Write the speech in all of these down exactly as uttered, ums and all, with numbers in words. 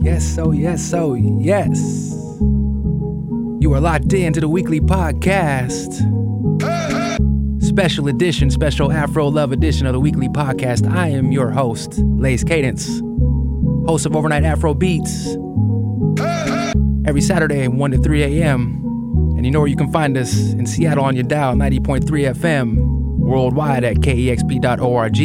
Yes, so yes, so yes. You are locked in to the weekly podcast. Special edition, special Afro Love edition of the weekly podcast. I am your host, Lace Cadence, host of Overnight Afro Beats. Every Saturday, one to three a.m. And you know where you can find us in Seattle on your dial, ninety point three F M, worldwide at K E X P dot org.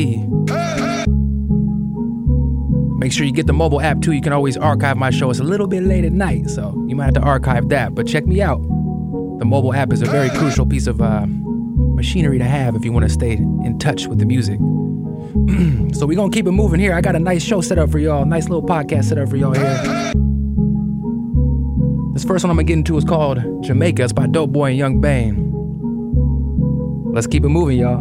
Make sure you get the mobile app too. You can always archive my show. It's a little bit late at night, so you might have to archive that. But check me out. The mobile app is a very crucial piece of uh, machinery to have if you want to stay in touch with the music. So we're going to keep it moving here. I got a nice show set up for y'all. Nice little podcast set up for y'all here. This first one I'm going to get into is called Jamaica. It's by Dope Boy and Young Bane. Let's keep it moving, y'all.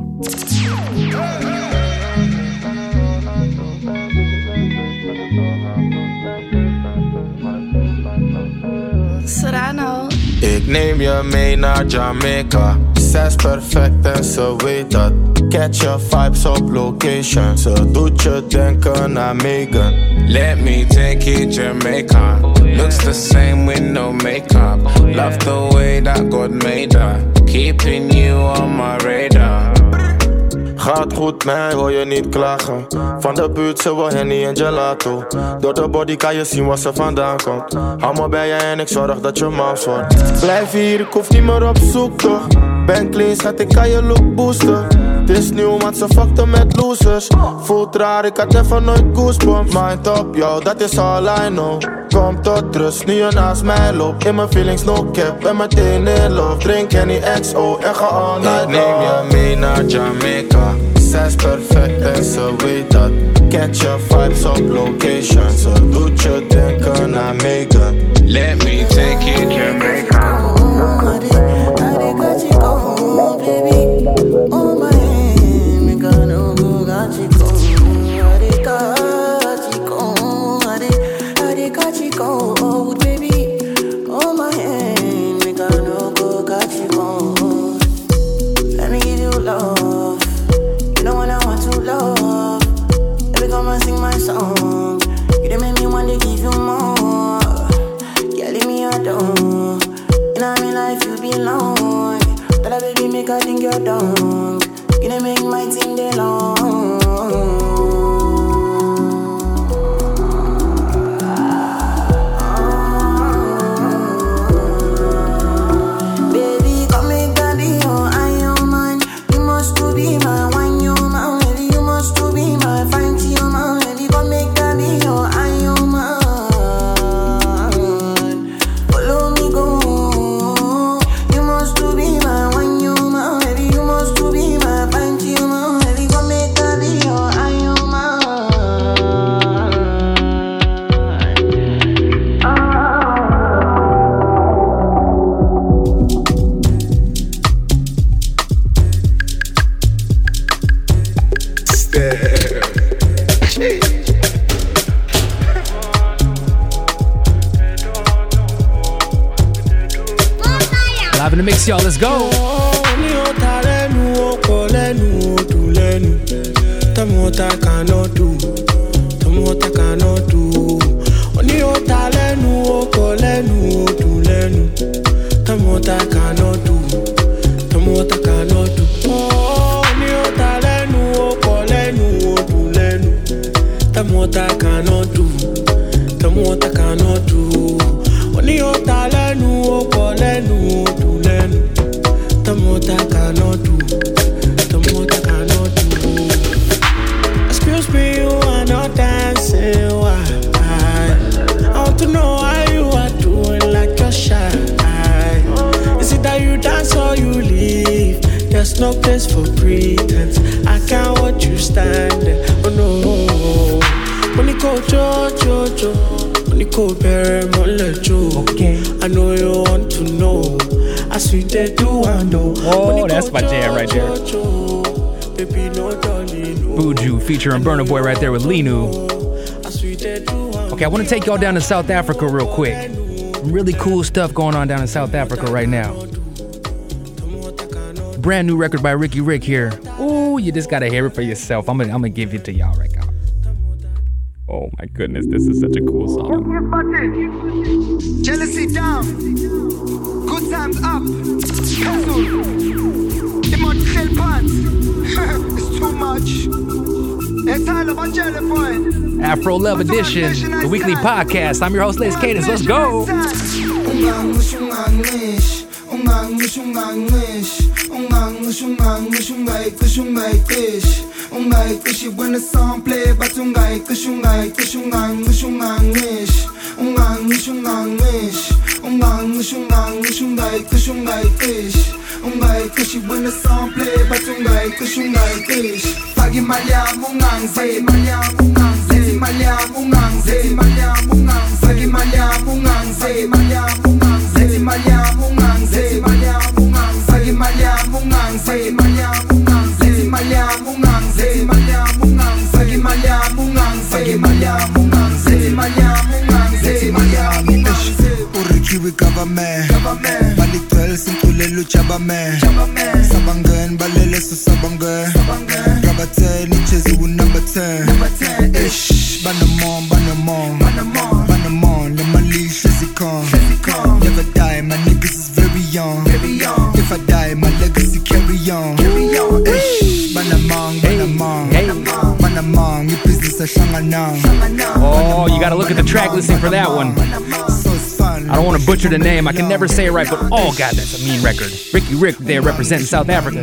Serrano. Ik neem je mee naar Jamaica. Zes perfect en ze weet dat. Catch your vibes op location. Ze doet je denken aan Megan. Let me take you Jamaica. Looks the same with no makeup. Love the way that God made her. Keeping you on my radar. Gaat goed, mij hoor je niet klagen. Van de buurt ze wil Henny en gelato. Door de body kan je zien waar ze vandaan komt. Hou me bij je en ik zorg dat je mals wordt. Blijf hier, ik hoef niet meer op zoek toch. Ben clean, schat, ik kan je look boosten. Het is nieuw, want ze fuckten met losers. Voelt raar, ik had even nooit goosebumps. Mind op jou, dat is all I know. Kom tot rust, nu je naast mij loopt. In mijn feelings no cap, ben meteen in love. Drink Henny X O en ga all night long. Ik neem je mee naar Jamaica. Zes perfect en ze weet dat. Catch your vibes op location. Ze doet je denken aan Megan. Let me take you Jamaica. Oh, baby, oh my hand, me gonna go got you go. I dey got you go, I dey, I dey got you go. Oh, baby, oh my hand, me gonna go got you go. Let me give you love, you know what I want to love. Baby, come and sing my song. You done make me want to give you more. Yeah, leave me alone. In my life you belong. Tell her baby make her think you're dumb. You done make my thing day long. Baby come make that be your iron man. You must to be my wine your man. Baby you must to be my fine tea your man. Baby come make that be your iron man. Follow me go. You must to be my wine your man. Baby you must to be my fine tea your man. Baby come make that be your iron man. Live in the mix, y'all. Let's go. Tell me what I cannot do. Tell me what I cannot do. Only your talent, no colenu, to lenu. Tell me what I cannot do. Tell me what I cannot do. Oh, only your talent, no colenu, to lenu. Tell me what I cannot do. Tell me what I cannot do. Only your talent, no colenu, to lenu. Tell me what I cannot do. Tell me what I cannot do. Excuse me, you are not dancing. Why? I want to know how you are doing like you're shy. Is it that you dance or you leave? There's no place for pretense. I can't watch you stand there. Oh no. When you go Jojo, when you go Barry Molejo. Okay. I know you want to know. I sweet they do and do. Oh, that's my jam right there. Buju featuring Burna Boy right there with Linu. Okay, I want to take y'all down to South Africa real quick. Really cool stuff going on down in South Africa right now. Brand new record by Ricky Rick here. Ooh, you just gotta hear it for yourself. I'm gonna, I'm gonna give it to y'all right now. Oh my goodness, this is such a cool song. Jealousy down, good times up. Castle, emotional pants. It's too much. It's all about jelly boy. Afro Love Edition, the weekly podcast. I'm your host, Liz Cadence. Let's go. Ungangish, ungangish, ungangish, ungangish, ungayiqish, ungayiqish, ungayiqish when the song play, but ungayiqish, ungayiqish, ungangish, ungangish, ungangish, ungangish, ungangish, ungangish, ungayiqish, ungayiqish, ungayiqish when the song play, but ungayiqish, ungayiqish. Fagi malyam ungangize, malyam ungangize, malyam ungangize, malyam ungangize, fagi malyam ungangize, malyam ungangize, malyam ungangize, malyam ungangize, fagi malyam ungangize, malyam ungangize, malyam ungangize, malyam ungangize, fagi malyam ungangize, fagi malyam ungangize, malyam ungangize, malyam ungangize. Urikiwi government, government. Balikwel sinkulelu chabaman, chabaman. Sabangan balele so sabangan, sabangan. Rabaten ichezi wu number ten, number ten. Ish, banamon, banamon, banamon, banamon. Le mali shezikon, shezikon. Never die, my niggas is very young, very young. If I die, my legacy carry on, carry on. Ish, banamon, banamon, hey, hey. Banamon. Your business a shanganang. Oh, you gotta look at the track listing for that one. I don't want to butcher the name, I can never say it right, but oh god, that's a mean record. Ricky Rick there representing South Africa.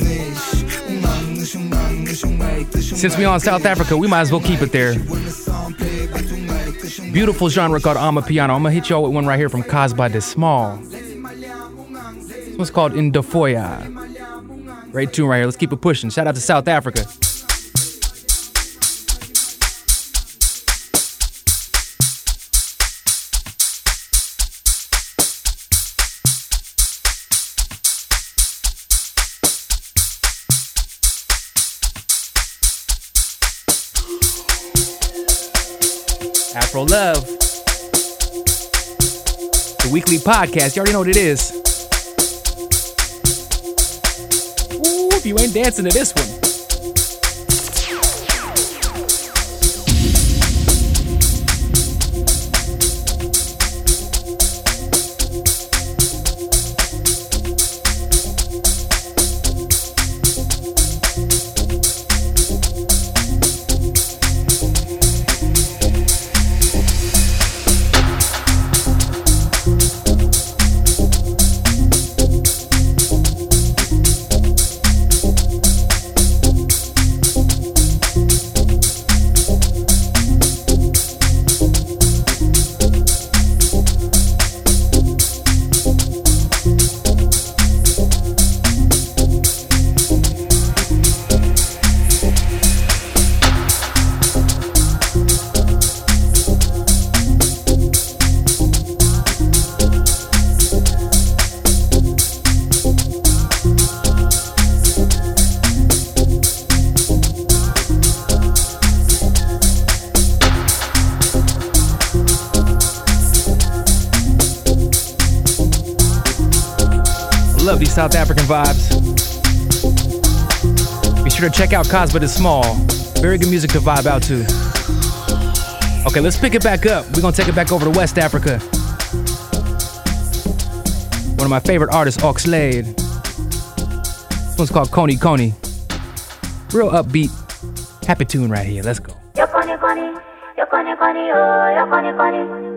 Since we on South Africa, we might as well keep it there. Beautiful genre called Amapiano. I'm gonna hit y'all with one right here from Casbah De Small. This one's called Indofoya. Great tune right here, let's keep it pushing. Shout out to South Africa. Afro Love, the weekly podcast. You already know what it is. Ooh, if you ain't dancing to this one. Love these South African vibes. Be sure to check out Casbah De Small. Very good music to vibe out to. Okay, let's pick it back up. We're gonna take it back over to West Africa. One of my favorite artists, Oxlade. This one's called Koni Koni. Real upbeat, happy tune right here. Let's go. Yo Koni Koni, yo Koni Koni, oh, yo Koni Koni.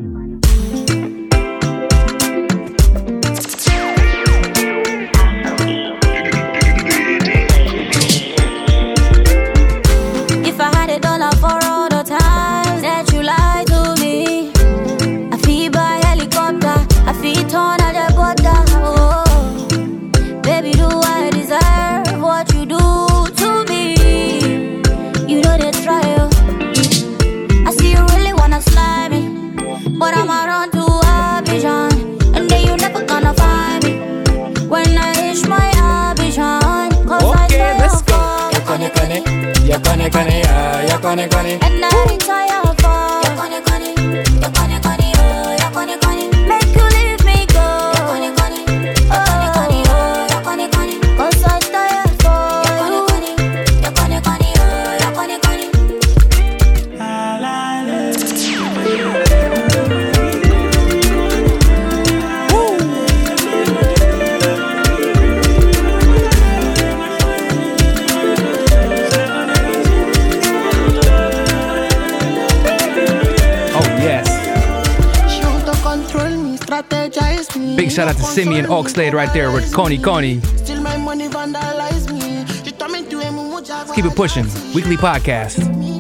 For all the times that you lied to me, I feel by helicopter, I feel torn at the border. Oh, baby, do I deserve what you do to me? You know they try. I see you really wanna slide me, but I'm around to Abidjan, and then you never gonna find me when I reach my Abidjan. Cause okay, I let's go. Koni Koni. Yo Koni Koni, yeah, yo Koni Koni. And I retire for Yo Koni Koni, yo Koni Koni, oh, yo Koni Koni. Make you leave me go Yo Koni Koni, yo Koni Koni, oh, yo Koni Koni. Cause I tired for Yo Koni Koni, yo Koni Koni, oh, yo Koni Koni. La la Big shout out to Simeon Oxlade right there with Coney Coney. Let's keep it pushing. Weekly podcast.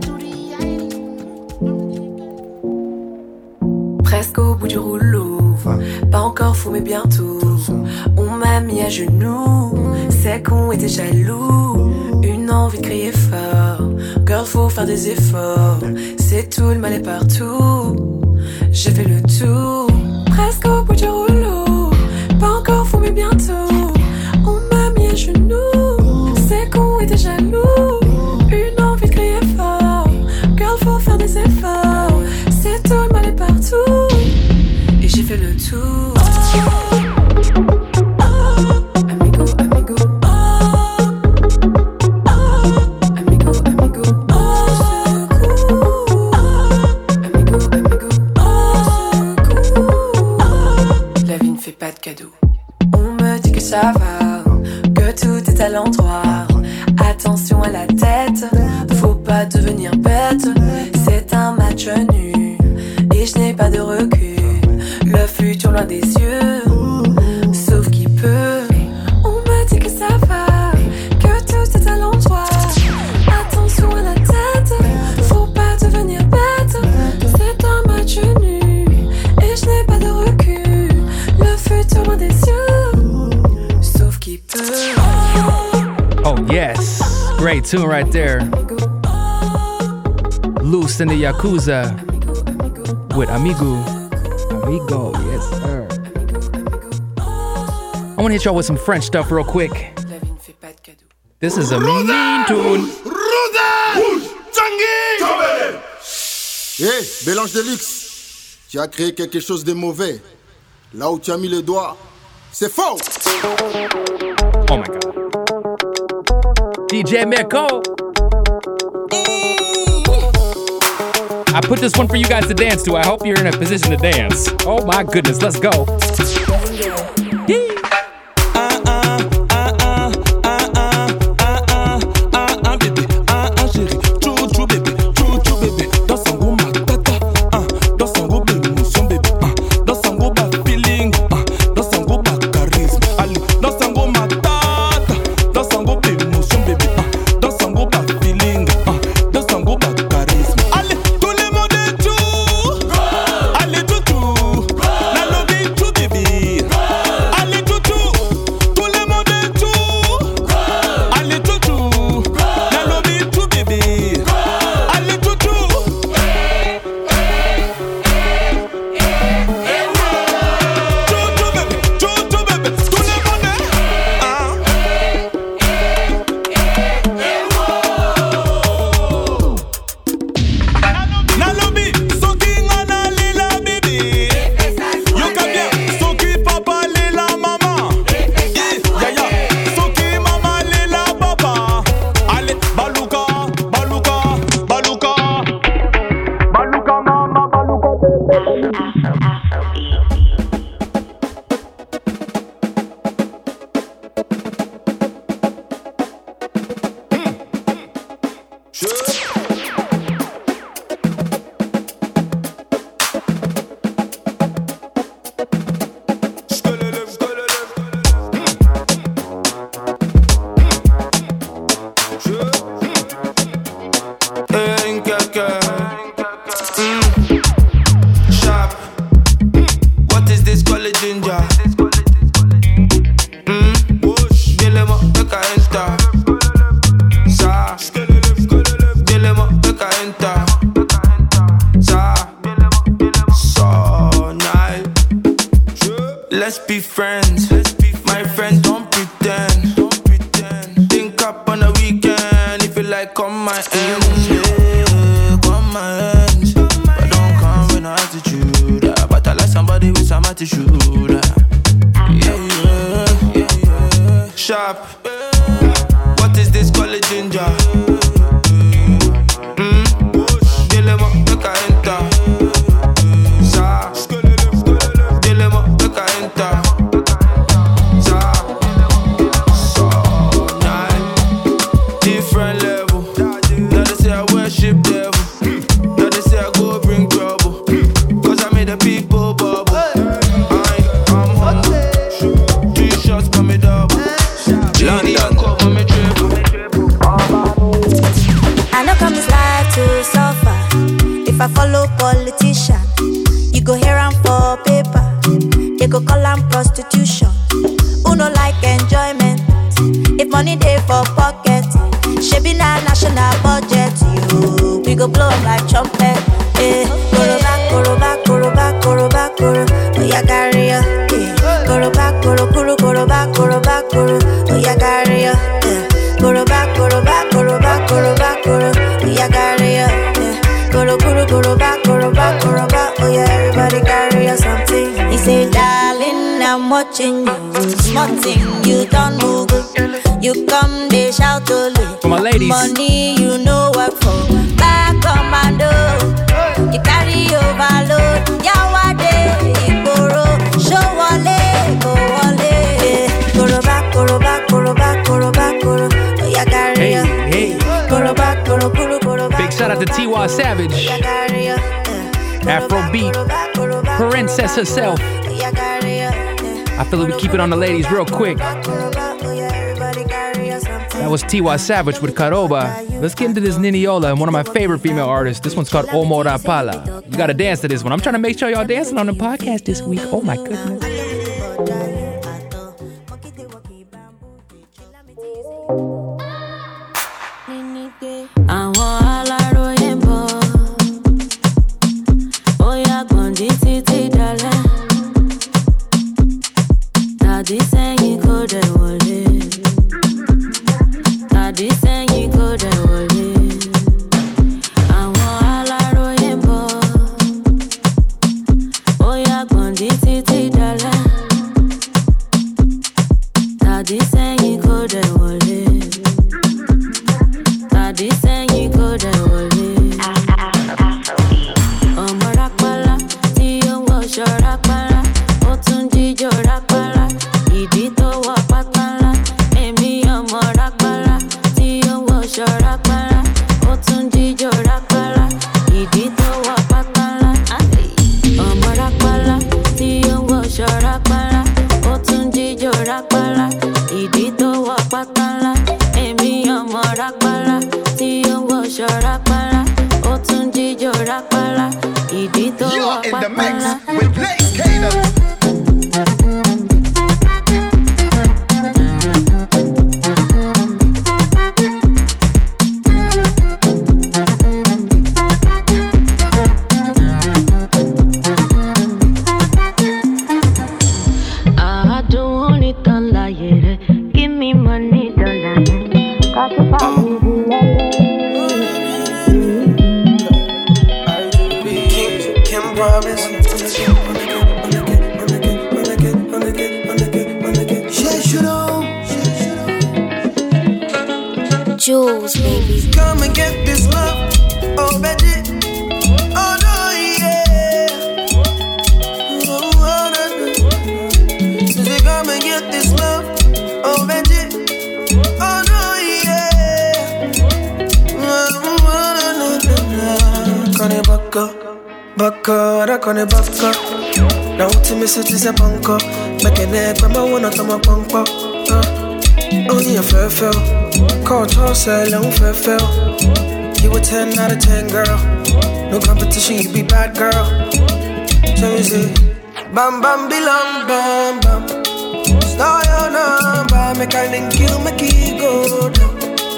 Presque au bout du rouleau, pas encore fou mais bientôt. On m'a mis à genoux, c'est qu'on était jaloux. Une envie de crier fort, girl faut faire des efforts. C'est tout, le mal est partout. J'ai fait le tour, presque au bout du rouleau, pas encore fou mais bientôt. On m'a mis à genoux, c'est qu'on était jaloux. Une envie de crier fort, girl faut faire des efforts. C'est tout, le mal est partout. Et j'ai fait le tour. Amigo, amigo. Amigo, amigo. Amigo, amigo. La vie ne fait pas de cadeaux. On me dit que ça va, que tout est à l'endroit. Attention à la tête, faut pas devenir bête. C'est un match nul et je n'ai pas de recul. Le futur loin des yeux, sauf qui peut. On me dit que ça va, que tout est à l'endroit. Attention à la tête, faut pas devenir bête. C'est un match nul et je n'ai pas de recul. Le futur loin des yeux, sauf qui peut. Oh yes, great tune right there. Loose in the Yakuza with Amigo. Amigo, yes sir. I want to hit y'all with some French stuff real quick. This is a mean tune. Hey, Bélange de luxe, tu as créé quelque chose de mauvais. Là où tu as mis le doigt, c'est faux. Oh my god. D J Mirko. I put this one for you guys to dance to. I hope you're in a position to dance. Oh my goodness, let's go. Let's be friends. My friend, don't pretend. Think up on the weekend. If you like, come my end. Yeah, come my end. But don't come with no attitude. But I like somebody with some attitude. Yeah, yeah, yeah, yeah. Sharp. What is this color ginger? Mm? Dilemma, make I enter. Sa. Dilemma, make I enter. Sa. So nice. Different level. Now they say I worship devil. Now they say I go bring trouble. Cause I made the people bubble. I, I'm humble. I follow politician, you go hear am for paper. They go call am prostitution. Who no like enjoyment? If money dey for pocket, shebi na national budget. You, we go blow like trumpet. Eh, koroba, koroba, koroba, koroba, koro. Oh yeah, carry ya. Eh, koroba, koro, koro, koroba, koroba, koro. Oh yeah, carry ya. Eh, koroba, koroba, koroba, koroba, koro. Oh yeah, carry ya. Eh, koro, koro, koroba, koroba, koroba. Oh yeah, everybody carry ya something. He say, darling, I'm watching you. Smarting, you don't move. You come, they shout to me. For my ladies. Money, you know what for. Back commando. You carry overload. Yawade, Igboro. Show wale, go wale. Koroba, koroba, koroba, koroba, koro. Oh, yeah, carry ya. Hey, hey. Koroba, koro, koro, koroba. Big shout out to Tiwa Savage. Afrobeat. Princess herself. I feel like we keep it on the ladies real quick. That was Tiwa Savage with Karoba. Let's get into this Niniola and one of my favorite female artists. This one's called Omo Rapala. You gotta dance to this one. I'm trying to make sure y'all dancing on the podcast this week. Oh my goodness. Jules, baby. Come and get this love, oh baby. Oh no, yeah. Oh, oh, no, no. Say come and get this love, oh baby. Oh no, yeah. Oh, oh, no, no, no. Kone baka, baka, ra kone baka. Now to me such is a bunker. Make a neck, but I wanna come up on pop. Oh yeah, fair, fair. Call toss, I long fair, fair. You a ten out of ten, girl. No competition, you be bad, girl. So you say, bam, bam, bilam, bam, bam. Star your number, make I link you, make it go down.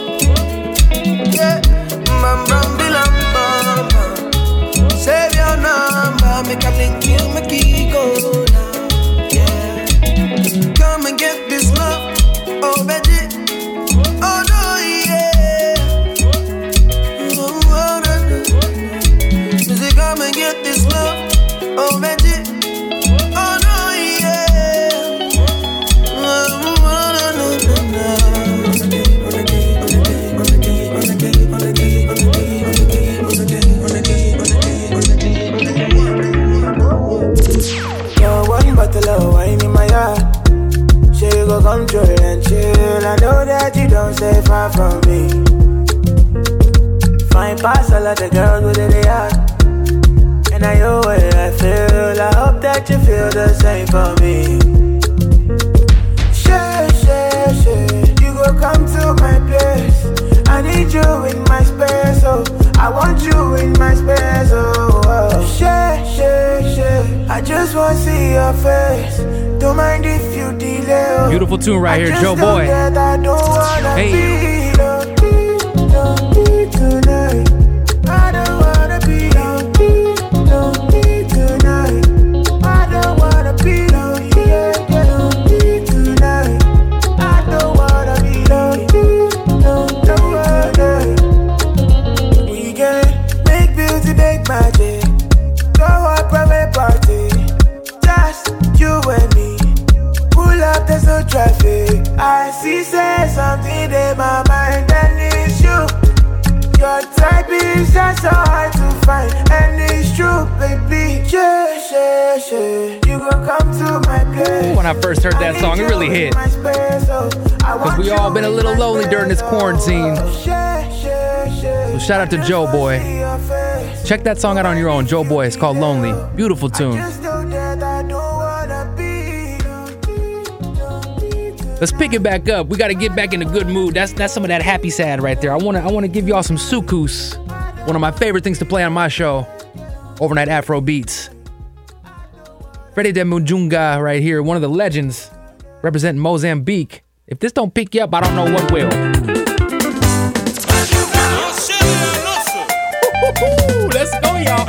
Yeah, bam, bam, bilam, bam, bam. Save your number, make I link you, make it go down. Yeah, come and get this love. Oh, baby. Oh, no, yeah. Oh, oh, no, no. Say, come and get this love. Oh, baby. Oh, no, yeah. Oh, oh, no, no, no, no. Yo, one bottle of wine in my heart. She go control and chill. I know that you don't stay far from me. Fine pass all of the girls with it heart. And I know what I feel. I hope that you feel the same for me. Share, share, share. You go come to my place. I need you in my space, oh. I want you in my space, oh. I see your face, don't mind if you delay. Beautiful tune right here, Joe Boy. Hey. Tonight. I don't wanna be lonely, lonely tonight. I don't wanna be lonely, yeah, lonely tonight. I don't wanna be lonely, lonely tonight. We can make beauty, make magic. Go a private party, just you and me. Pull up, there's no traffic. I see, say something in my mind, and it's you. Your type is just so hard to find, and it's true, baby. Yeah, yeah, yeah. You gon' come to my place. When I first heard that song, it really hit. Cause we all been a little lonely during this quarantine. So shout out to Joe Boy. Check that song out on your own, Joe Boy. It's called Lonely. Beautiful tune. Let's pick it back up. We got to get back in a good mood. That's that's some of that happy sad right there. I want to I want to give y'all some soukous. One of my favorite things to play on my show, Overnight Afro Beats. Freddie de Mujunga right here, one of the legends representing Mozambique. If this don't pick you up, I don't know what will. Let's go, y'all.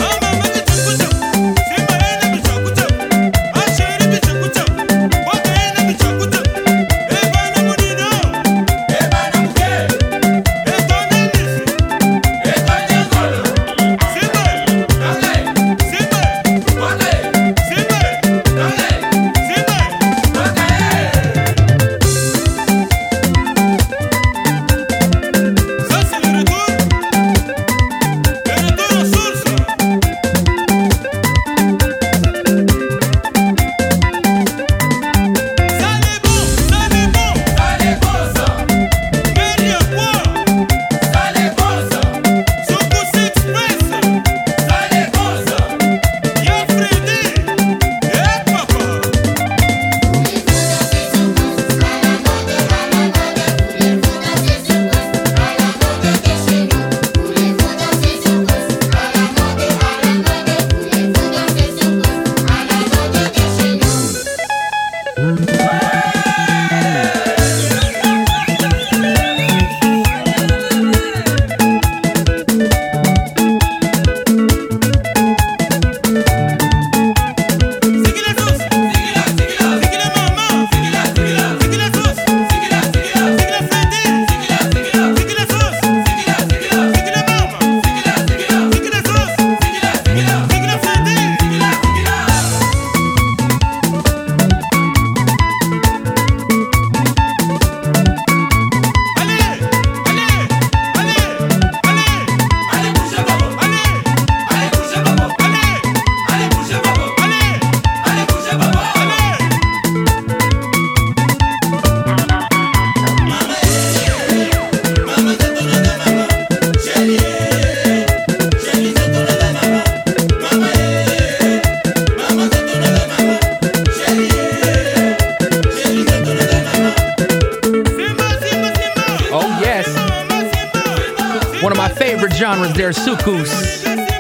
Genres there, soukous.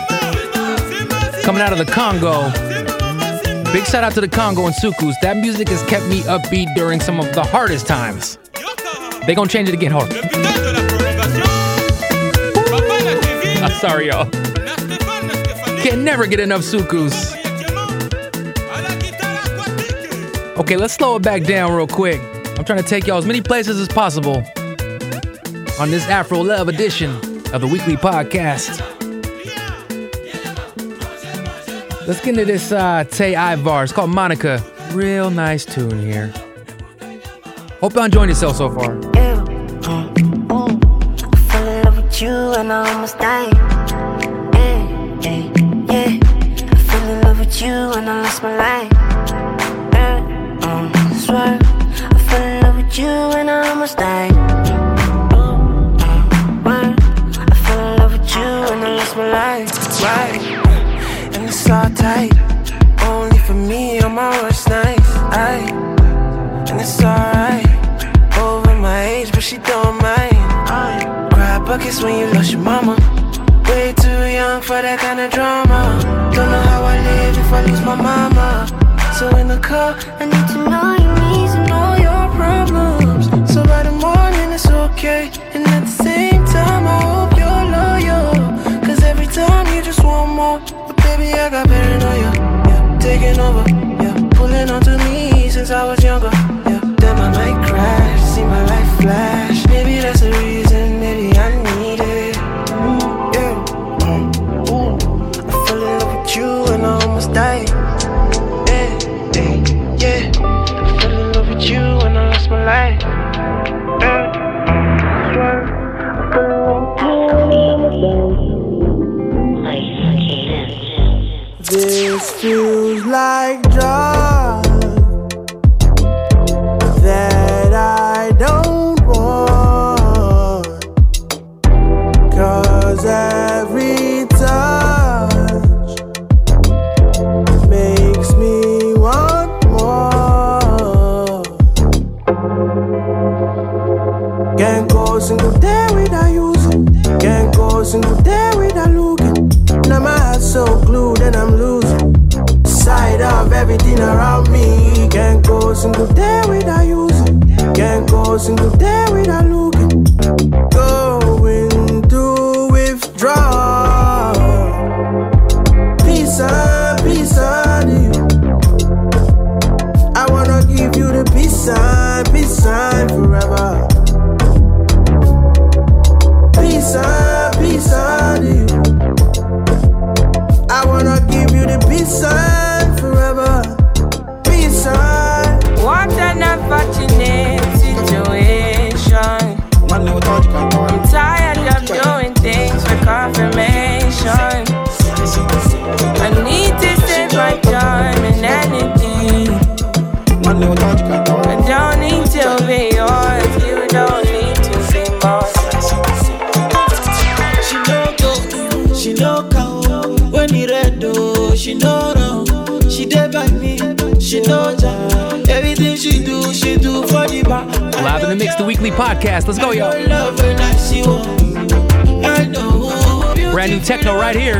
Coming out of the Congo. Big shout out to the Congo and soukous. That music has kept me upbeat during some of the hardest times. They gonna change it again, hold on. I'm sorry, y'all. Can never get enough soukous. Okay, let's slow it back down real quick. I'm trying to take y'all as many places as possible on this Afro Love edition of the weekly podcast. Let's get into this uh, Tay Ivar. It's called Monica. Real nice tune here. Hope y'all enjoying yourself so far. Yeah, uh, oh, I fell in love with you and I almost died. Yeah, yeah, yeah. I fell in love with you and I lost my life. Yeah, uh, I swear. I fell in love with you and I almost died. My life, right? And it's all tight. Only for me on my worst nights. Aye. And it's alright. Over my age, but she don't mind. Aye. Cry buckets when you lost your mama. Way too young for that kind of drama. Don't know how I live if I lose my mama. So in the car, I need to know your needs and all your problems. So by the morning it's okay, and at the same time I hope you're loyal. Cause every time you just want more, but baby I got paranoia, yeah, taking over, yeah, pulling onto me since I was younger, yeah. Then I might crash, see my life flash. Maybe that's the reason, maybe I need it. Mm, yeah, mm, ooh. I fell in love with you and I almost died. Yeah, yeah, yeah. I fell in love with you and I lost my life. Yeah, I fell in love with you. This feels like drugs that I don't want, 'cause every touch makes me want more. Can't go a single day without using, can't go a single day without looking. Now my heart's so glued and I'm losing sight of everything around me. Can't go a single day without using, can't go a single day without looking. Going to withdraw. Peace and peace and you. I wanna give you the peace and peace and forever. Peace and peace and you. I wanna give you the peace sign forever. Peace sign. What an unfortunate situation. I'm tired of doing things for confirmation. I need to save my time and energy. I don't need to be yours. You don't need to be mine. She no go, she no come. When he read though, she know no. She dead by me, she know that. Everything she do, she do for the back. Live in the Mix, the weekly podcast. Let's go, y'all. Brand new techno right here.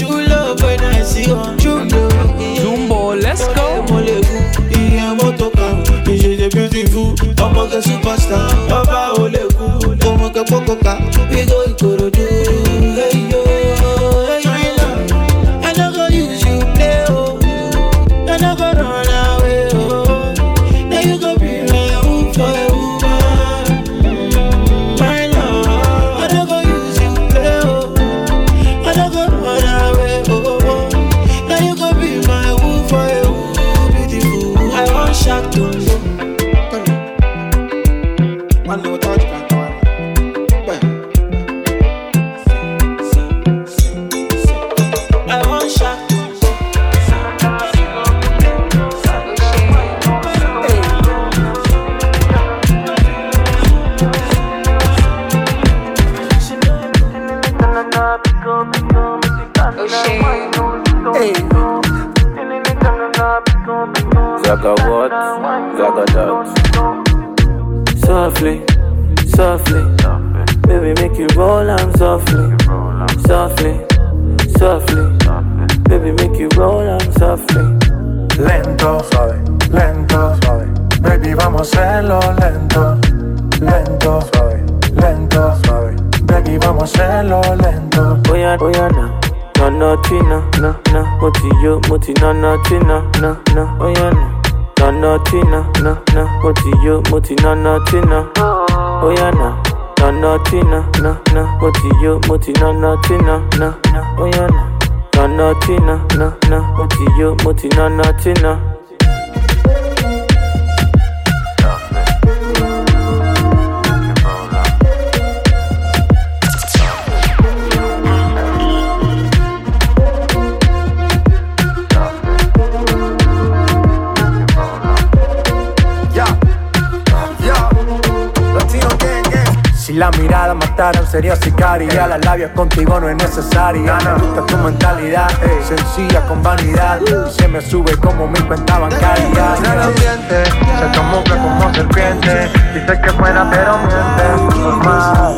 Zumbo, let's go. Beautiful, I'm a superstar. Baba Oleku, I'm a pococa. We go Ikorodu, hey yo, hey love. I no go use you play oh, I no go run away oh. Now you go be my woo for a woman, my love. I no go use you play oh, I no go run away oh. Now you go be my woo for a woo, beautiful. I want shock to you. One no touch can do it. I want shot. Hey. Zaga what? Zaga that. Softly, softly, baby make you roll on softly, softly, softly, baby make you roll on softly. Lento, suave, lento, suave, baby vamos a hacerlo lento, lento, suave, lento, suave, baby vamos a hacerlo lento. Oya, oya na, no no tina, na na, moti yo, moti na na tina, na na, oya na. No no tina, na na, moti yo, moti na na tina. Oh yeah na, no no tina, na na, moti yo, moti na na tina, na na. Oh yeah na, no no tina, na na, moti yo, moti na na tina. Si la mirada mataran sería sicaria. Las labios contigo no es necesaria. Me gusta tu mentalidad, ey, sencilla con vanidad. Y se me sube como mi cuenta bancaria. En el ambiente se camufla como serpiente. Dice que fuera pero miente. Normal.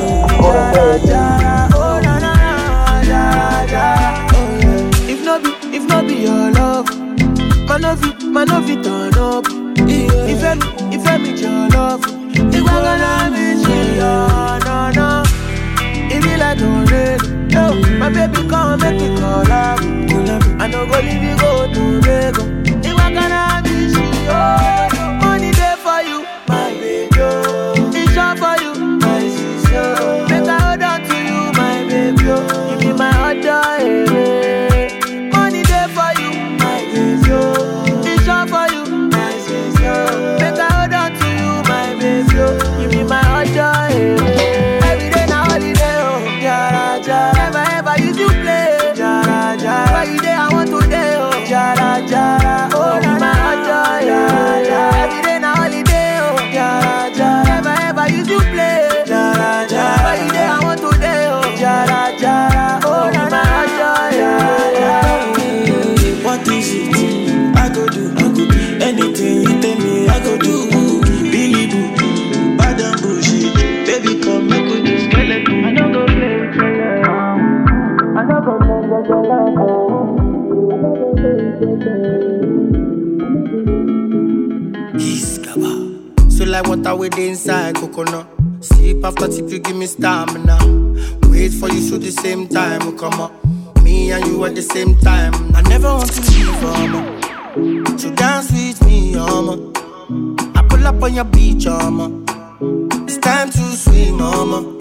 If not be, if not be your love, my Man of it, man of it turn up. If I, if I meet your love, if I gonna miss you, no, no. It be like no rain. Yo, my baby come make me call up. I no go leave you go to Lego. If I gonna miss you, oh, money there for you, my baby. It's all for you, my sister. Make I hold on to you, my baby. You be my other, eh. Money there for you, my baby. It's all for you, my sister. Make I hold on to you, my baby. You be my other, eh. Every day na holiday, oh, jara jara. Never ever use you play, jara jara. Every day I want to day, oh, jara jara. Oh, na na jara jara. Every day na holiday, oh, jara jara. Never ever use you play, jara jara. Every day I want to day, oh, jara jara. Oh, na na jara jara. What is it? I go do, I go do anything you tell me. I go do. Billy Boo, bad and bullshit. Baby, come make we do skeleton. I don't go play with your love. I don't go play with your love. So like water with the inside coconut. Sip after tip, you give me stamina. Wait for you so the same time will come up. Me and you at the same time. I never want to leave, mama. So dance with me, mama. I pull up on your beach, mama. It's time to swim, mama.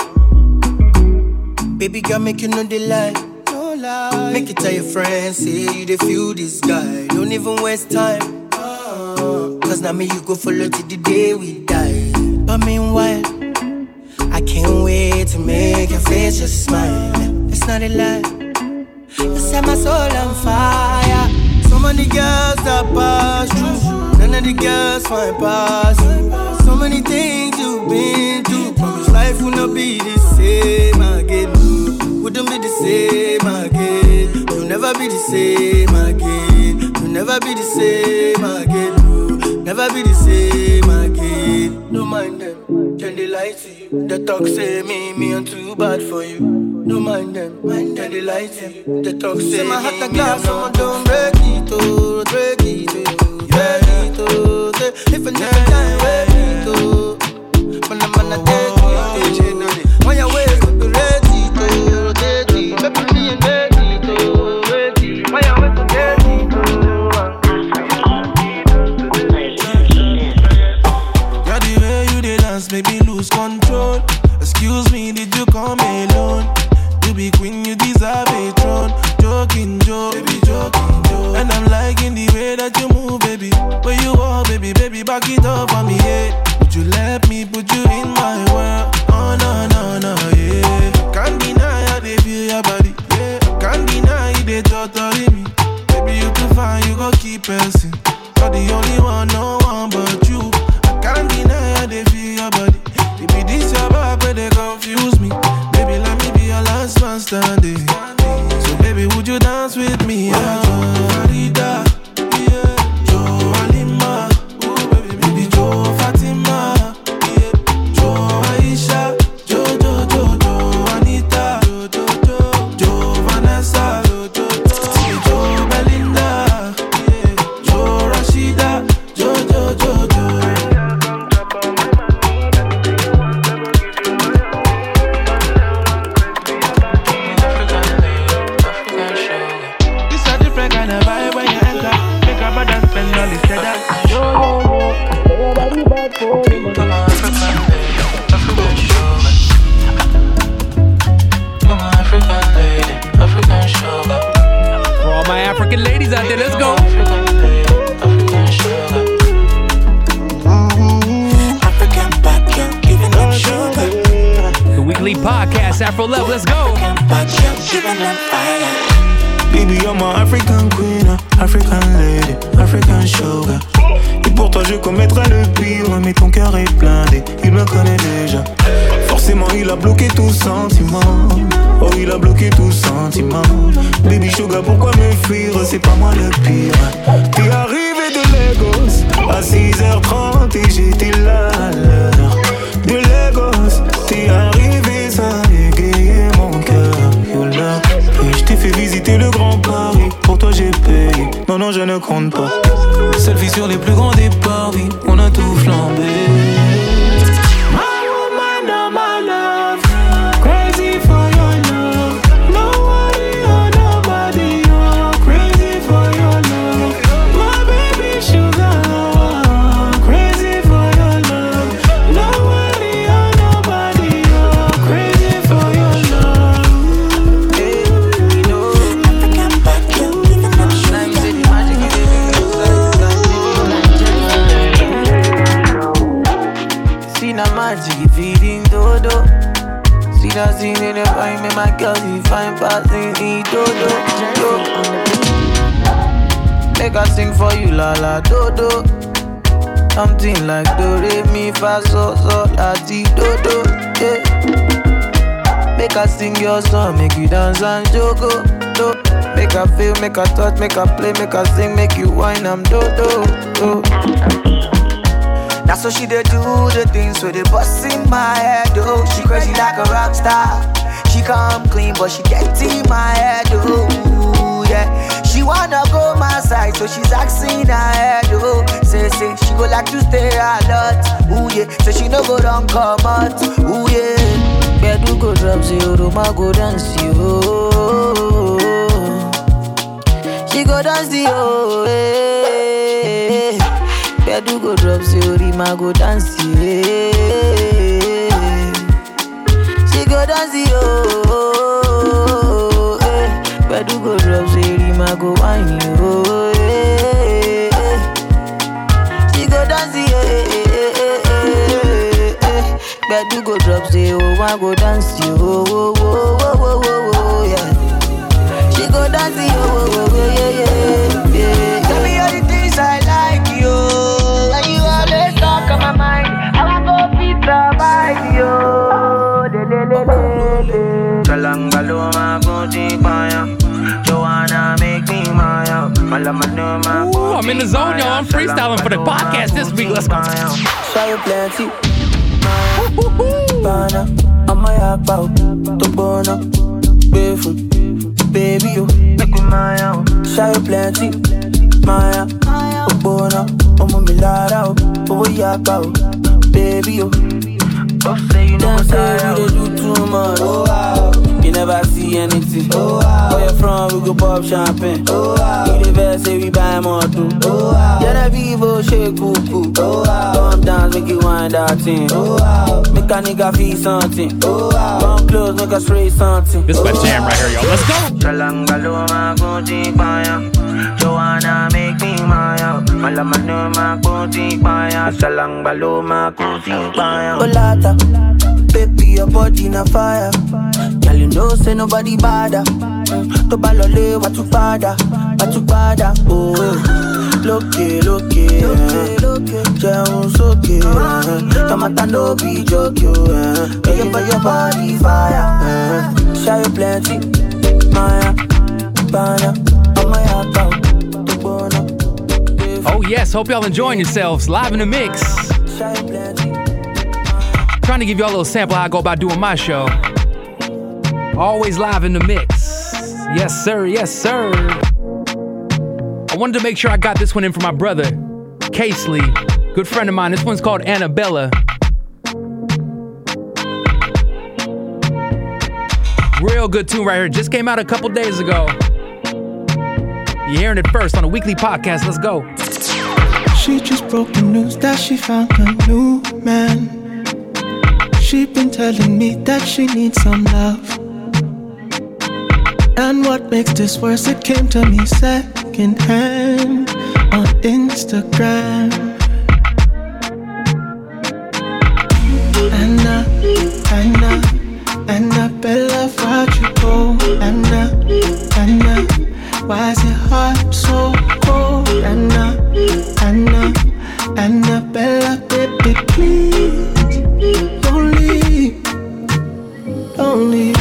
Baby girl, make you know the lie. No lie. Make it tell your friends, say you they feel this guy. Don't even waste time. Cause now me you go follow till the day we die. But meanwhile, I can't wait to make your face just smile. It's not a lie. You set my soul on fire. So many girls that pass through, none of the girls find past you. So many things you've been through. Promise life will not be the same again. Wouldn't be the same again. You'll never be the same again. You'll never be the same again. Never be the same again. No mind them, can they lie to you? The talk say me, me I'm too bad for you. No mind them, mind them, they lie to you. The talk say, say my heart a glass, so I don't break it, oh, break it, oh, break it, oh. Say if I never die, break it, oh. Man, I'm gonna take it, oh. When your ways look ready, oh, rotate it. Baby, me and ready, oh, ready. When your ways look ready, oh. Maybe lose control. Excuse me, did you come alone? You be queen, you deserve a throne. Joking, joke, baby, joking, joke. And I'm liking the way that you move, baby. Where you walk, baby, baby, back it up on me, yeah. Would you let me put you in my world? Oh, no, no, no, yeah. Can't deny how they feel your body, yeah. Can't deny they torturing me. Baby, you too fine, you go keep pressing. You're the only one, no one but you. Can't deny how they feel your body. Baby, this your back where they confuse me. Baby, let me be your last man standing. So baby, would you dance with me? Yeah, Joe Farida, yeah, Joe Alima, ooh, baby, baby, Joe Fatima, yeah, Joe Aisha, Joe, Joe, Joe, Joe Anita, Joe, Joe, Joe, Joe Vanessa, Joe, Joe, Joe, Joe Belinda, yeah, Joe Rashida, Joe, Joe, Joe, Joe. For all my African ladies out there, let's go. The weekly podcast, Afro Love, let's go. Baby, you're my African queen, African lady, African sugar. Et pour toi je commettrai le pire, mais ton cœur est blindé, il me connaît déjà. Forcément il a bloqué tout sentiment. Oh il a bloqué tout sentiment. Baby sugar, pourquoi me fuir, c'est pas moi le pire. T'es arrivé de Lagos à six heures trente et j'étais là à l'heure. De Lagos, t'es arrivé, ça a égayé mon cœur. Et je t'ai fait visiter le Grand Paris, pour toi j'ai payé. Non non je ne compte pas. Selfie sur les plus grands départs, oui, on a tout flambé. Seen in the find me, my girl, you find passing me, do do do. Make I sing for you, la la do do. Something like do re mi fa so so la ti do do. Yeah. Make I sing your song, make you dance and jogo do. Make I feel, make I touch, make I play, make I sing, make you whine, I'm do do do. That's how she dey do the things with the bust in my head, oh. She crazy like a rock star. She come clean, but she get in my head, oh. Yeah, she wanna go my side, so she's asking her head, oh. Say, say, she go like to stay a lot, ooh yeah. So she no go down come out, ooh yeah. Bedu go drop zero, Roma go dance, yo. She go dance, yo, eh. Bedu go drop zero, Rima go dance, yeah. She go dance, yo, eh. Bedu go drop zero, Rima go wine, yo, eh. She go dance, yeah. Bedu go drop zero, Rima go dance, yo, yeah. She go dance, yo, yeah, yeah, yeah. Tell me all the things I like, yo. Ooh, I'm in the zone, y'all. I'm freestyling for the podcast this week. Let's go. Show plenty. Bana, I'm a yak out. Tobona, baby, you make me mine. Show plenty. Maya, Tobona, I'm a milara. Oh, yak out. Baby, you. Oh, say you know say we do too much. Oh, wow. You never see anything. Oh, wow. Where you from, we go pop champagne. Oh, wow. You the best, say we buy more too. Oh, wow. Yeah, that people shake poo-poo. Oh, wow. Come dance, make you wind that thing. Oh, wow. Make a nigga feel something. Oh, wow. Come close, make us spray something. This is my jam right here, y'all. Let's go. Chalangaloma, Gucci, Paya. Joanna, make me Maya. Malamanoma, Gucci, Paya. Chalangaloma, Gucci, Paya. Olata, baby, your body na fire. Girl, you know, say nobody bother. To balole, what you bada, what you bada. Oh, look it, look it, look it. Jones, okay. Tamata no be joke, you. Hey, but your body fire. Shy plenty, Maya, Bana, I'm my account. Oh yes, hope y'all enjoying yourselves. Live in the mix. Shy plenty. Trying to give y'all a little sample how I go about doing my show. Always live in the mix. Yes, sir. Yes, sir. I wanted to make sure I got this one in for my brother, Casely, good friend of mine. This one's called Annabella. Real good tune right here. Just came out a couple days ago. You're hearing it first on a weekly podcast. Let's go. She just broke the news that she found a new man. She been telling me that she needs some love. And what makes this worse, it came to me second hand on Instagram. Anna, Anna, Annabella, why'd you go? Anna, Anna, why is your heart so cold? Anna, Anna, Annabella, baby, please, don't leave, don't leave.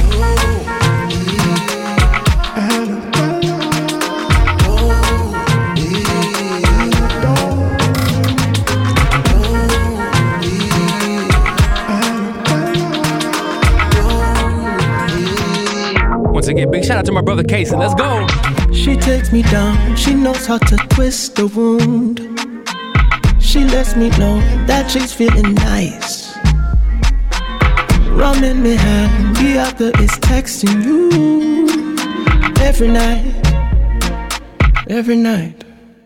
Once again, big shout out to my brother Casey. Let's go. She She takes me down, she knows how to twist the wound. She lets me know that she's feeling nice. Rum in me hand, the other is texting you. Every night, every night.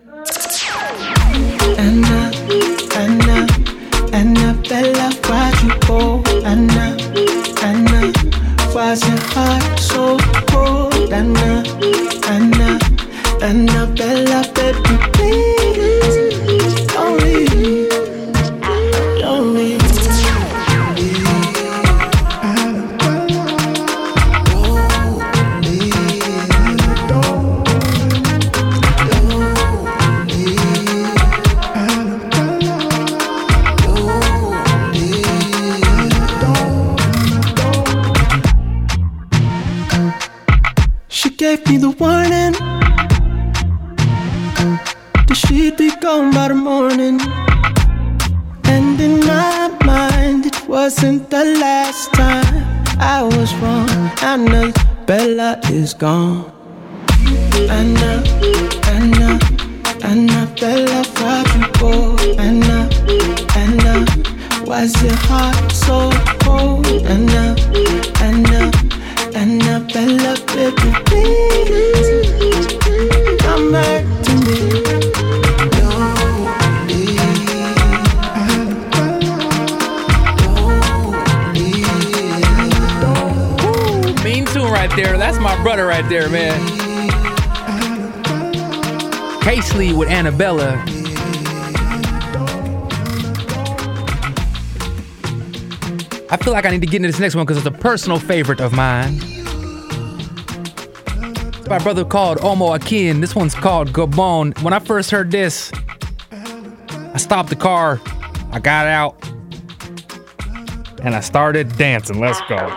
Anna, Anna, Annabella, why'd you go? Anna, Anna, why's your heart so cold? Anna, Anna, Annabella, baby, please don't leave, don't leave. Gave me the warning that she'd be gone by the morning. And in my mind it wasn't the last time I was wrong. Annabella is gone. Anna, Anna, Annabella, why'd you go? Anna, Anna, why's your heart so cold? Anna, Anna, Annabella, baby, please come back to me. Mean tune right there. That's my brother right there, man. Casely with Annabella. I feel like I need to get into this next one because it's a personal favorite of mine. It's by a brother called Omo Akin. This one's called Gabon. When I first heard this, I stopped the car, I got out, and I started dancing. Let's go.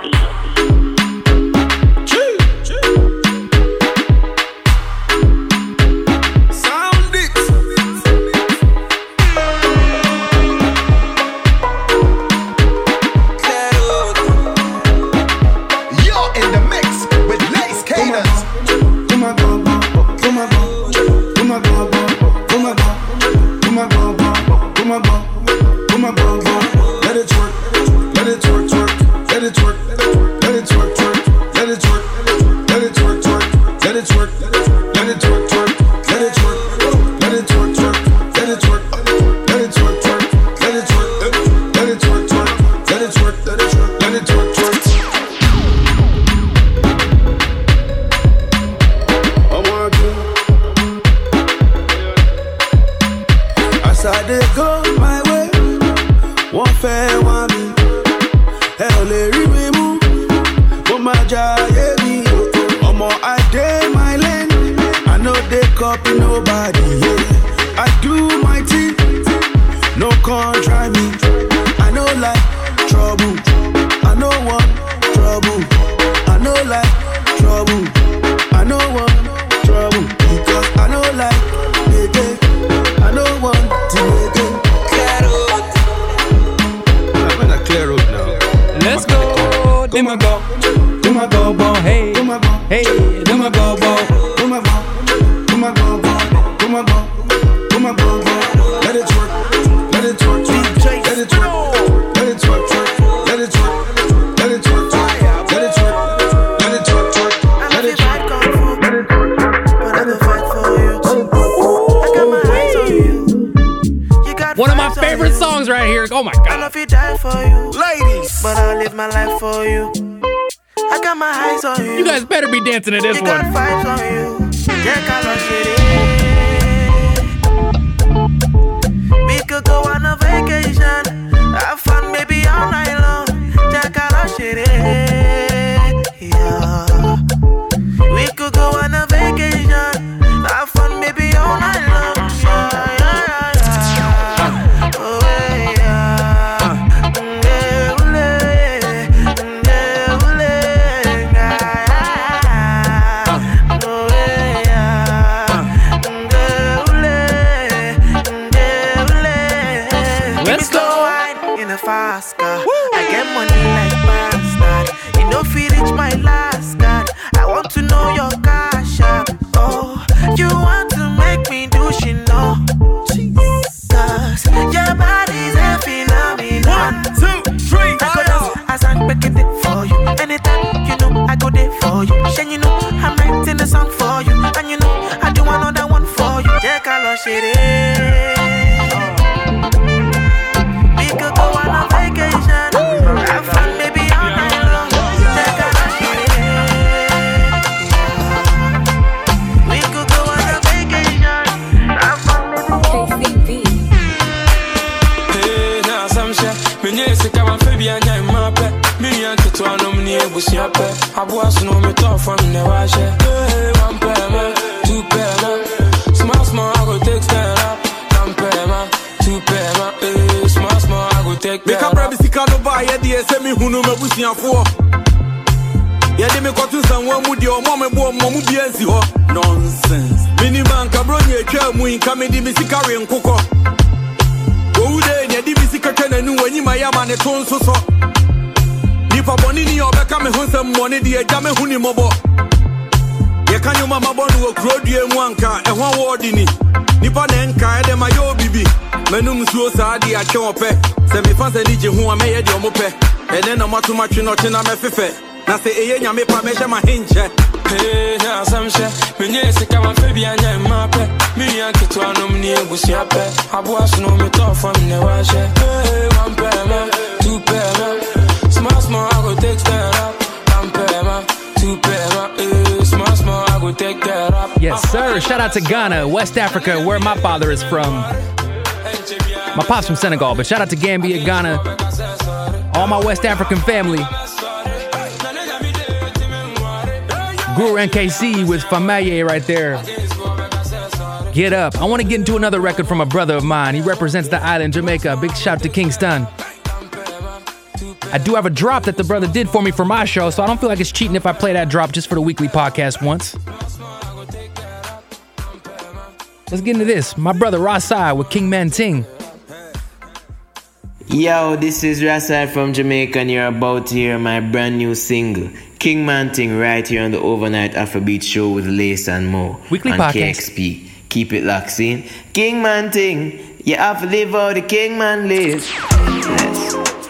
One of my favorite songs right here. Oh my God. I love you, die for you. Ladies. But I'll live my life for you. I got my eyes on you. You guys better be dancing to this you one. Got vibes on you. Yeah, color shit. We could go on a vacation. Have fun, baby, all night long. Yeah, color shit. Yeah. We could go on a vacation. Have fun, baby, all night long. Yeah, yeah, yeah. Oh, yeah. our city. We could go on a vacation. Have fun, baby, all night long. Check out our city. We could go on a vacation. Have fun, baby. K C B. Hey, now some shit. Me need to come and baby and I'm my pet. Me and to turn on me able to your pet. I was no me talk from the wash. Hey, one pair man, two pair man. Small small I go take stand up. One pair man, two pair man. Hey, small small I go take. Make a brother sick no buy ya dey say me hunu me busia fo. Ya dey me kwatu sanwa mu dey o mo me bo mo mu bi ansi ho. Nonsense. Mini man ka bro nye twa mu in ka me di me sika re nkokọ. Wo dey nye di me sika twa na nu wani ma ya ma ne ton so so. Nipa boni ni obeka me honsam money di eja me huni mobo. Ye kan yo mama bonu wo krodue mu anka e ho wodi ni. Nipa na enka e de ma yo bibi. Menum suo sa di a che ope. Se me fanse ni je hu a me ye di omope. Ene na matu matwe no che na me fefe. Na se eye nyame pa me hye ma hinche. Hey, now some shit. Me need to come and baby and I'm my pet. Me and to turn on me able to your pet. I was no me talk from the wash. Hey, one pair man, two pair man. Small small I go take stand up. One pair man, two pair man. Hey, small small I go take that up. Yes, sir. Shout out to Ghana, West Africa, where my father is from. My pop's from Senegal, but shout out to Gambia, Ghana, all my West African family. Guru N K C with Familia right there. Get up. I want to get into another record from a brother of mine. He represents the island, Jamaica. Big shout to Kingston. I do have a drop that the brother did for me for my show, so I don't feel like it's cheating if I play that drop just for the weekly podcast once. Let's get into this. My brother Rasai with King Man Ting. Yo, this is Rasai from Jamaica, and you're about to hear my brand new single, King Man Ting, right here on the Overnight Afrobeat Show with Lace and Mo. Weekly on podcast. K X P. Keep it locked in. King Man Ting, you have to live how the King Man lives. Let's.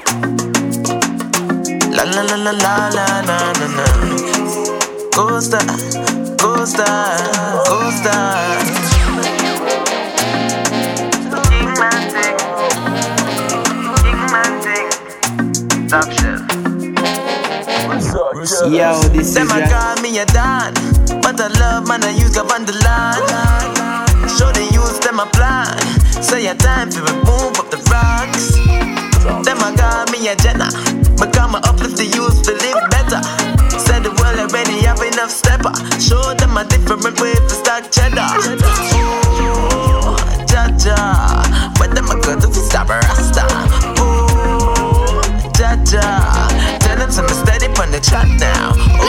La la la la la la la la la. Costa, Costa, Costa. King Man Ting, King Man Ting, top shelf. Yo, this Them is I Ra- call me a Dan, but I love man I use up on the line. Show the use them a plan. Say a time to remove up the rocks. Them I call me a Jenna, but come uplift the youth to live better. Said the world already have enough stepper. Show them a different way to stack cheddar. Ooh, Jaja, but them a go to stop a rasta. Ooh, Jaja, tell them some steady on the track now. Ooh,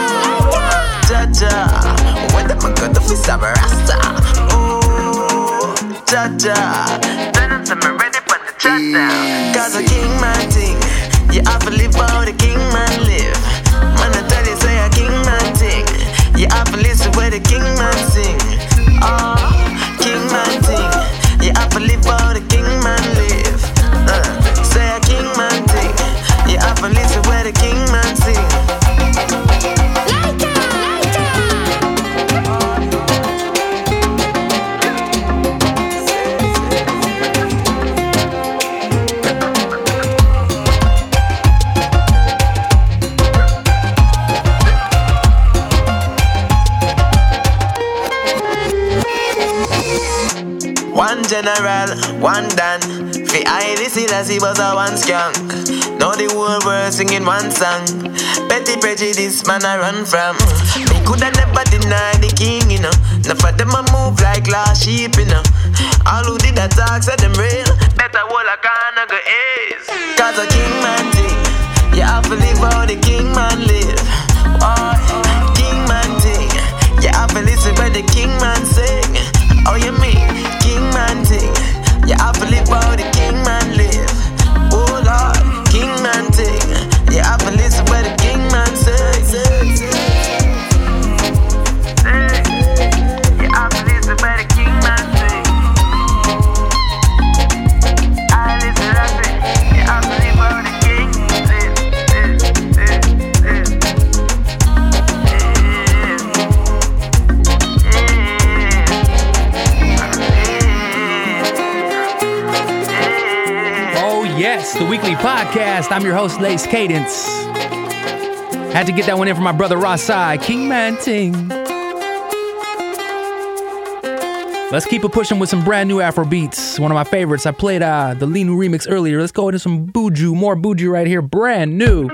Jaja, when them a go to stop a rasta. Ooh, Jaja, tell them some ready on the track now. Cause a king man thing, you have to live how the king man live. Man, I tell you, say a king man thing. You have to listen where the king man sing. Oh, king man thing. You have to live how the king man live. Uh, say a king man thing. You have to listen where the king man sing. One general, one Dan. Fi I this it as he was a one skunk. Now the whole world singing one song. Petty prejudice man I run from. Me coulda never deny the king, you know. Enough of them a move like lost sheep, you know. All who did that talk said them real. Better hold a corner go is. Cause a king man thing. You have to live how the king man live. Oh, king man thing. You have to listen where the king man sing. Oh, you mean king man thing? You have to live how the king man live. Oh Lord, king man thing. You have to listen where the king man sing. You have to listen where the king man sing. I listen, I say, you have to live how the king live. Yes, the weekly podcast. I'm your host, Lace Cadence. Had to get that one in for my brother Rasai, King Manting. Let's keep it pushing with some brand new Afro beats. One of my favorites. I played uh, the Linu remix earlier. Let's go into some Buju, more Buju right here, brand new.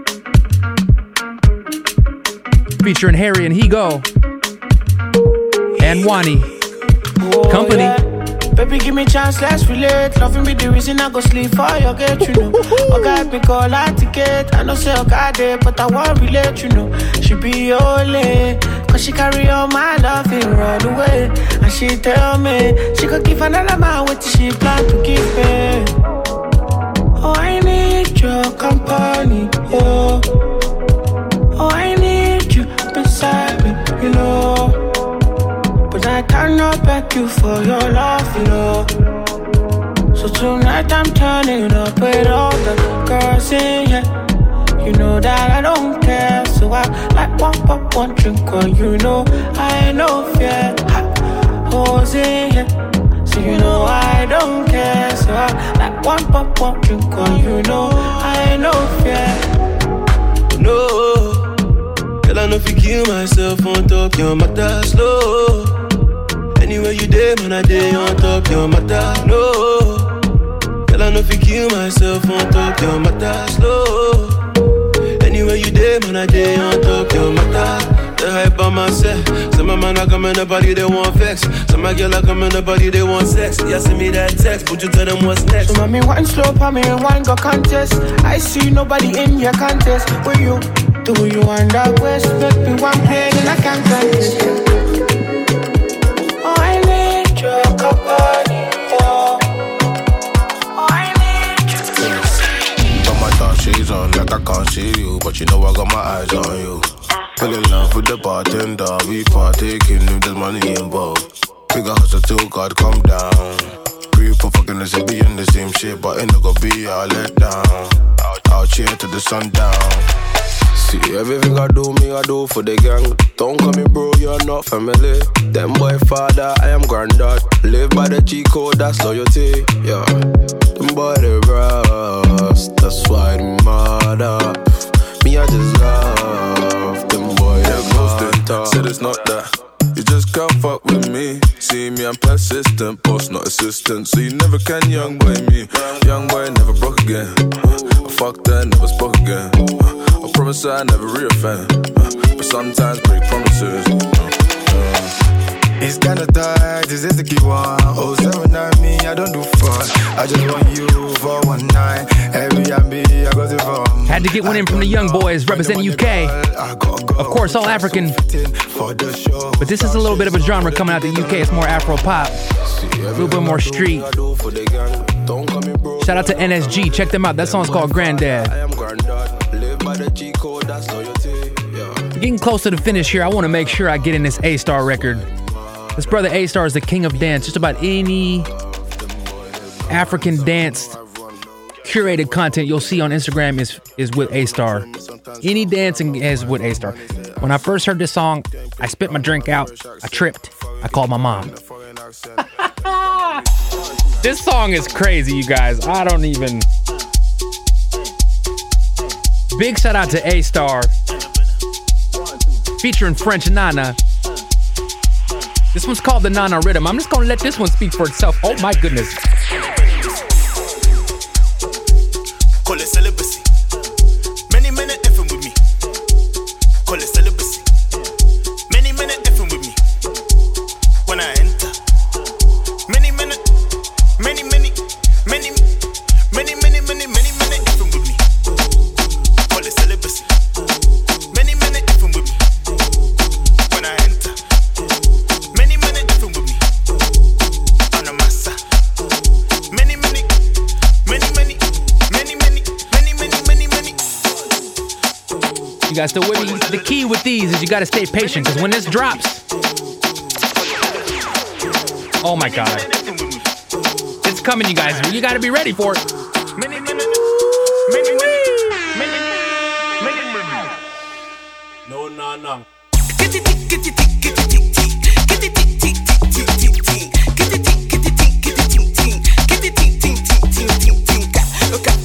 Featuring Harry and Higo. And Wani. Oh, Company. Yeah. Baby, give me a chance, let's relate. Loving me the reason I go sleep for your gate, you know. I got me call her ticket. I know say I got it, but I won't relate, you know. She be only, cause she carry all my love and run away. And she tell me, she could give another man what she plan to give me. Oh, I need your company, oh. Oh, I need you beside me, you know. But I cannot beg you for your love, you know. So tonight I'm turning up with all the girls in here. You know that I don't care, so I like one pop, one drink, or you know I know fear. Who's in here? So you know I don't care, so I like one pop, one drink, or you know I know fear. No, girl, I know if you kill myself on top, your matter slow. Anywhere you day, man, I day on top, your matter, no. Girl, I know if you kill myself on top, your matter, slow. Anywhere you day, man, I day on top, your matter. The hype on myself. Some of my man, I come in the body, they want vex. Some of my girl, I come in the body, they want sex. Yeah, send me that text, would you tell them what's next? So mommy, wine slow, pa me, wine go contest. I see nobody in your contest. Where you, do you want that west? Make me one play, then I can't contest. Your company, oh. Oh, I need you. Got my dark shades on like I can't see you, but you know I got my eyes on you. Fell in love with the bartender, we partaking if there's money involved. Bigger hustle till God come down. Free for fucking us and be in the same shit, but ain't no gonna be all let down. I'll cheer to the sundown. See, everything I do, me I do for the gang. Don't call me bro, you're not family. Them boy father, I am granddad. Live by the G code, that's loyalty. Yeah, them boy they rust, that's why they mad up. Me I just love them boy they ghosted. Said it's not that. You just can't fuck with me. See me, I'm persistent, boss not assistant. So you never can young boy me. Young boy never broke again. I fucked that, never spoke again. I promise I never reoffend, uh, but sometimes break promises. Uh, uh. It's kinda tight, this is the key one. Oh seven nine me, I don't do fun. I just want you for one night. Every I be, I got it from. Had to get one in from the Young Boys representing U K. Of course, all African. But this is a little bit of a genre coming out the U K. It's more Afro pop, a little bit more street. Shout out to N S G. Check them out. That song's called Granddad. Getting close to the finish here. I want to make sure I get in this A-Star record. This brother A-Star is the king of dance. Just about any African dance curated content you'll see on Instagram is is with A-Star. Any dancing is with A-Star. When I first heard this song, I spit my drink out. I tripped. I called my mom. This song is crazy, you guys. I don't even... Big shout out to A-Star. Featuring French Nana. This one's called the Nana Rhythm. I'm just gonna let this one speak for itself. Oh my goodness. Call it celibacy. Many minute effing with me. Call it celibacy. Many minute effing with me. When I enter. Many minute, many, many, many, many, many, many, many minute effing with me. Call it celibacy. Many minute effing with me. When I enter. Many minute effing with me. On a massa. Many, many, many, many, many, many, many, many, many, many. You guys still with me? The key with these is you gotta stay patient, because when this drops, oh my god, it's coming, you guys. You gotta be ready for it. Many, many, many, many, many, many, many. No, no, no. Look at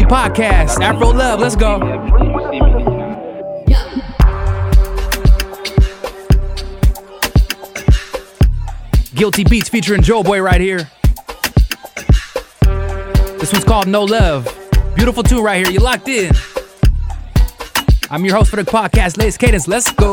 podcast. Afro Love, let's go. Guilty Beats featuring Joe Boy right here. This one's called No Love. Beautiful tune right here. You locked in. I'm your host for the podcast, Lace Cadence. Let's go.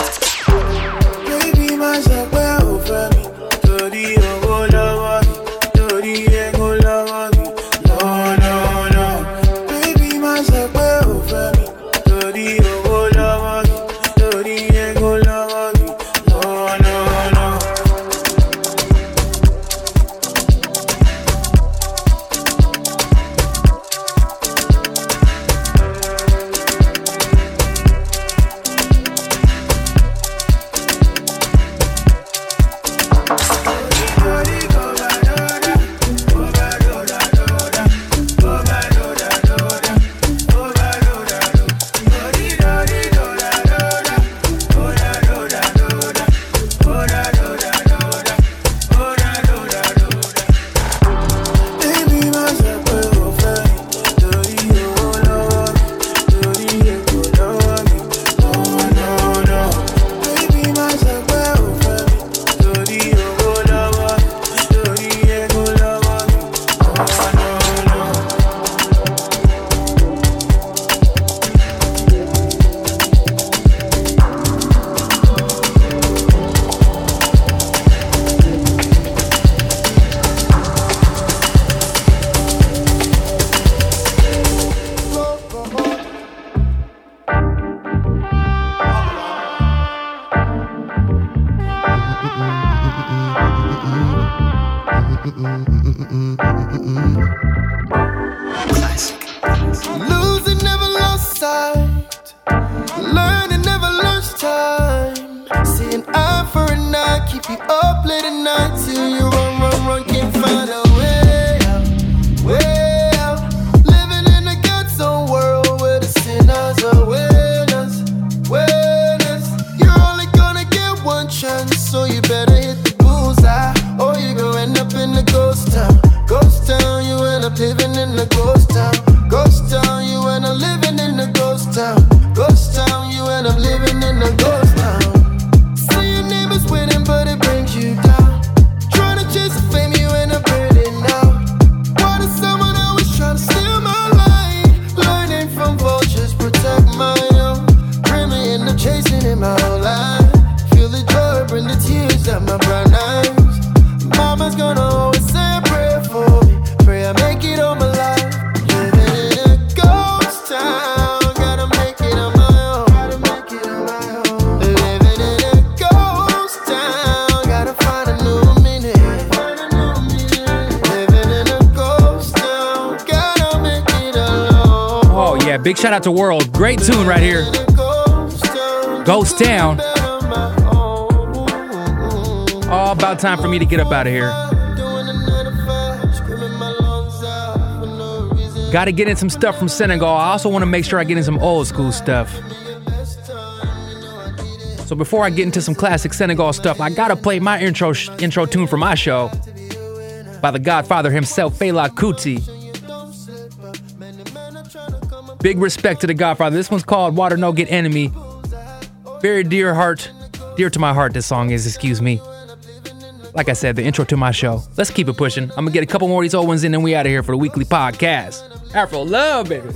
Baby, myself, well, over me. Dirty, oh, love me. Dirty, oh, love me. No, no, no. Baby, myself, well, over me. Dirty, oh, love me. Dirty, oh, love me. No, no, no. Losing never lost sight. Learning never lost time. See an eye for an eye. Keep you up late at night till you run, run, run. Can't find a way out, way out. Living in a ghetto world where the sinners are winners, winners. You're only gonna get one chance, so you better hit the bullseye, or you gon' end up in the ghost town. Ghost town, you end up living in the ghost town. Ghost town, you end up living in the ghost town. Ghost town, you end up living in the ghost town. See your neighbors winning, but it brings you down. Trying to chase the fame, you end up burning out. Why does someone always try to steal my light? Learning from vultures, protect my own. Bring me in the chasing in my whole life. Feel the joy, bring the tears down my brown eyes. Mama's gonna always say a prayer for me. Pray I make it all my life. Big shout out to World. Great tune right here. Ghost Town. Oh, about time for me to get up out of here. Got to get in some stuff from Senegal. I also want to make sure I get in some old school stuff. So before I get into some classic Senegal stuff, I got to play my intro sh- intro tune for my show by the Godfather himself, Fela Kuti. Big respect to the Godfather. This one's called Water No Get Enemy. Very dear heart, dear to my heart this song is, excuse me. Like I said, the intro to my show. Let's keep it pushing. I'm gonna get a couple more of these old ones in and we out of here for the weekly podcast. Afro Love, baby.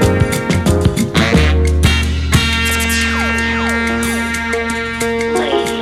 Ladies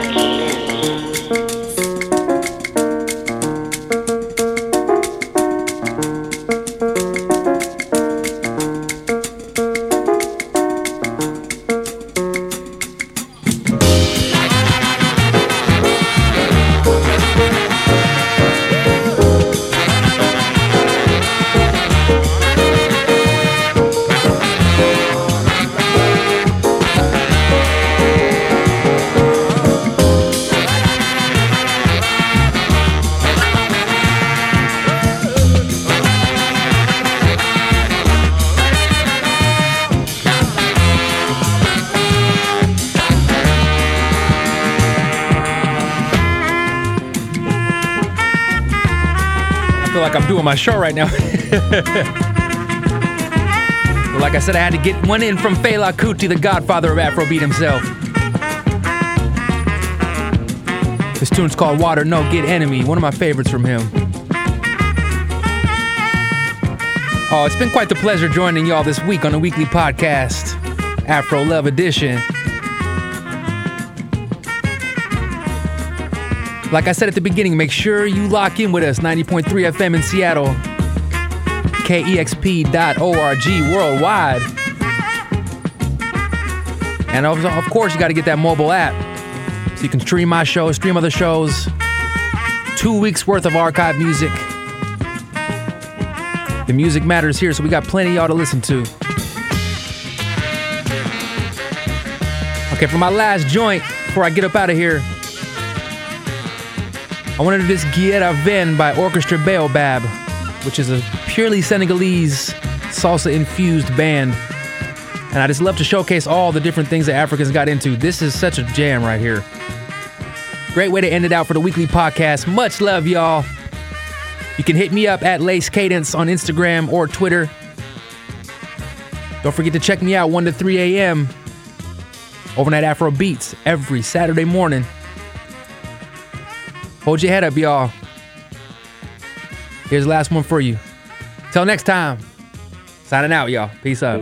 feel like I'm doing my show right now. But like I said, I had to get one in from Fela Kuti, the godfather of Afrobeat himself. This tune's called Water No Get Enemy, one of my favorites from him. Oh, it's been quite the pleasure joining y'all this week on the weekly podcast, Afro Love Edition. Like I said at the beginning, make sure you lock in with us, ninety point three F M in Seattle, K E X P dot org worldwide. And of, of course, you got to get that mobile app so you can stream my show, stream other shows, two weeks worth of archive music. The music matters here, so we got plenty of y'all to listen to. Okay, for my last joint, before I get up out of here, I wanted to do this Guerra Ven by Orchestra Baobab, which is a purely Senegalese salsa-infused band. And I just love to showcase all the different things that Africans got into. This is such a jam right here. Great way to end it out for the weekly podcast. Much love, y'all. You can hit me up at Lace Cadence on Instagram or Twitter. Don't forget to check me out one to three a.m. Overnight Afro Beats every Saturday morning. Hold your head up, y'all. Here's the last one for you. Till next time. Signing out, y'all. Peace out.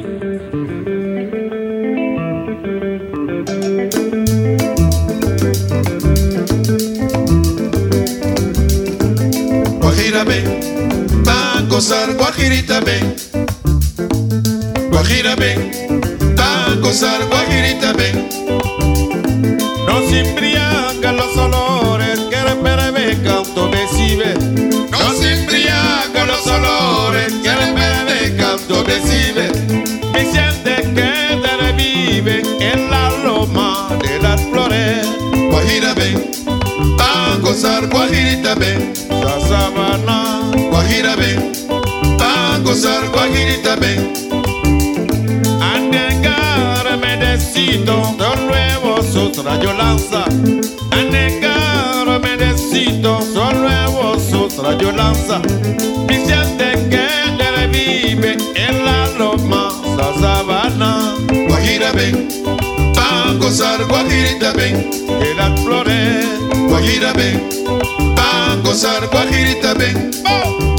Guajira ven, va a gozar, guajirita ven. Guajira ven, va a gozar, guajirita ven. Nos embriagan los olores que repere canto decibe. Nos embriagan los olores que repere canto decibe. Mi siente que te revive en la loma de las flores. Guajira ven, va a gozar, guajirita ven. La sabana, Guajira ven, va a gozar, guajirita ven. A negarme decito, de nuevo sus rayos lanza. A negarme decito, de nuevo sus rayos lanza. Mi siente que te revive en la loma, la sabana. Guajira ven, va a gozar, guajirita ven. De las flores, Guajira ven, va a gozar, guajirita ven. ¡Oh!